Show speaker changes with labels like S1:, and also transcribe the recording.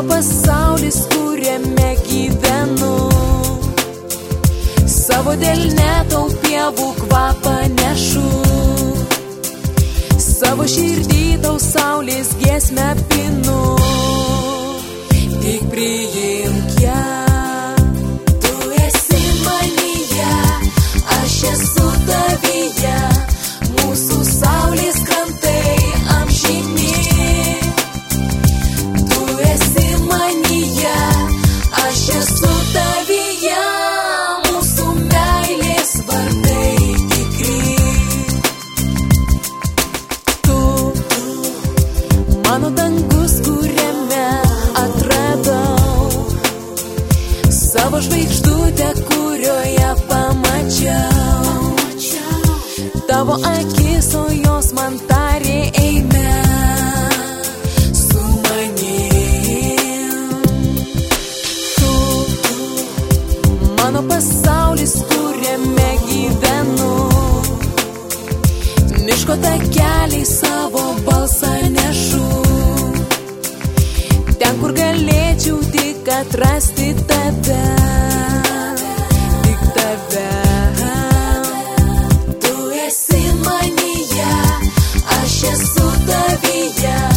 S1: pasaulis, kuriame gyvenu. Savo delne tau pievų kvapą nešu. Savo širdį tau saulės giesmę pinu. Tik priimk ją. Tu esi manyje, aš esu tavyje. Mūsų saulės krantai amžini. Tu esi manyje, aš esu tavyje. Mūsų meilės vardai tikri. Tu, mano dangus, kuriame atradau savo žvaigždutę, kurioje pamačiau tavo akis, o jos man tarė eime su manim. Tu, mano pasaulis, kuriame gyvenu. Miško takeliai savo balsą nešu. Ten, kur galėčiau tik atrasti tave. Tik tave. Tu esi manyje, aš esu tavyje.